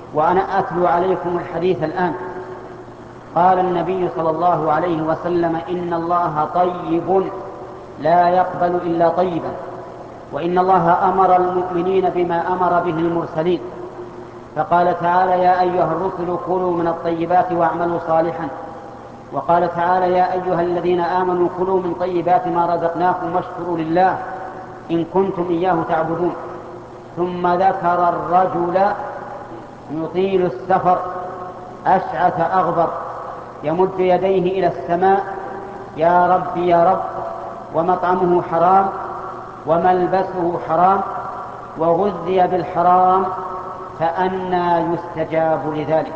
وأنا أتلو عليكم الحديث الآن. قال النبي صلى الله عليه وسلم: إن الله طيب لا يقبل إلا طيبا، وإن الله أمر المؤمنين بما أمر به المرسلين، فقال تعالى: يا أيها الرسل كلوا من الطيبات واعملوا صالحا، وقال تعالى: يا أيها الذين آمنوا كلوا من طيبات ما رزقناكم واشكروا لله إن كنتم إياه تعبدون. ثم ذكر الرجل يطيل السفر أشعث أغبر يمد يديه إلى السماء: يا رب يا رب، ومطعمه حرام وملبسه حرام وغذي بالحرام، فأنى يستجاب لذلك.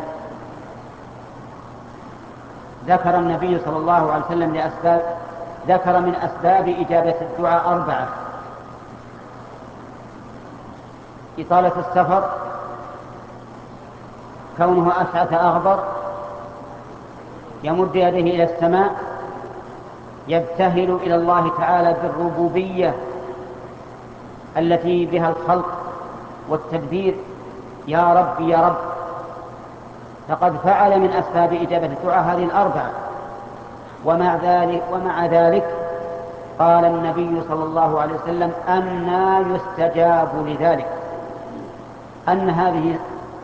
ذكر النبي صلى الله عليه وسلم ذكر من أسباب إجابة الدعاء 4: إطالة السفر، كونه أشعث أغبر، يمد يديه إلى السماء، يبتهل إلى الله تعالى بالربوبية التي بها الخلق والتدبير: يا رب يا رب. فقد فعل من أسباب إجابة الدعاء هذه 4. ومع ذلك قال النبي صلى الله عليه وسلم: أنى يستجاب لذلك. أن هذه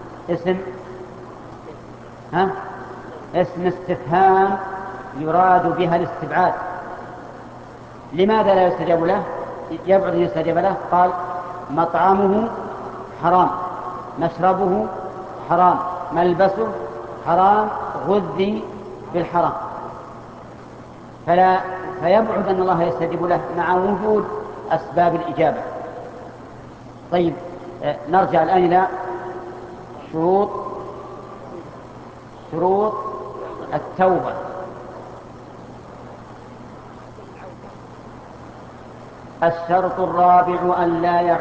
اسم استفهام يراد بها الاستبعاد. لماذا لا يستجاب له؟ يبعد أن يستجاب له. قال: مطعمه حرام، مشربه حرام، ملبسه حرام، غذي بالحرام. فيبعد أن الله يستجيب له مع وجود أسباب الإجابة. طيب، نرجع الآن إلى شروط التوبة. الشرط الرابع: أن لا